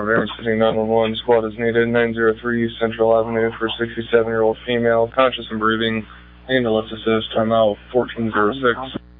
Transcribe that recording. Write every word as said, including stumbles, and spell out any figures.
Variance City nine one one, squad is needed, nine zero three Central Avenue for sixty-seven-year-old female, conscious and breathing, ambulance assist, timeout fourteen zero six.